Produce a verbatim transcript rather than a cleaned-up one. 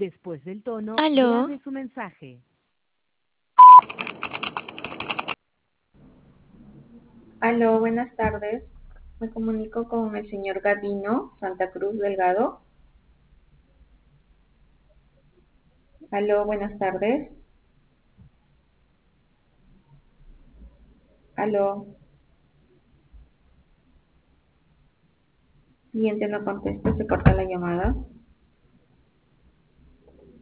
Después del tono, Aló, grabe su mensaje. Aló, buenas tardes. Me comunico con el señor Gavino Santa Cruz Delgado. Aló, buenas tardes. Aló. Cliente no contesta, se corta la llamada.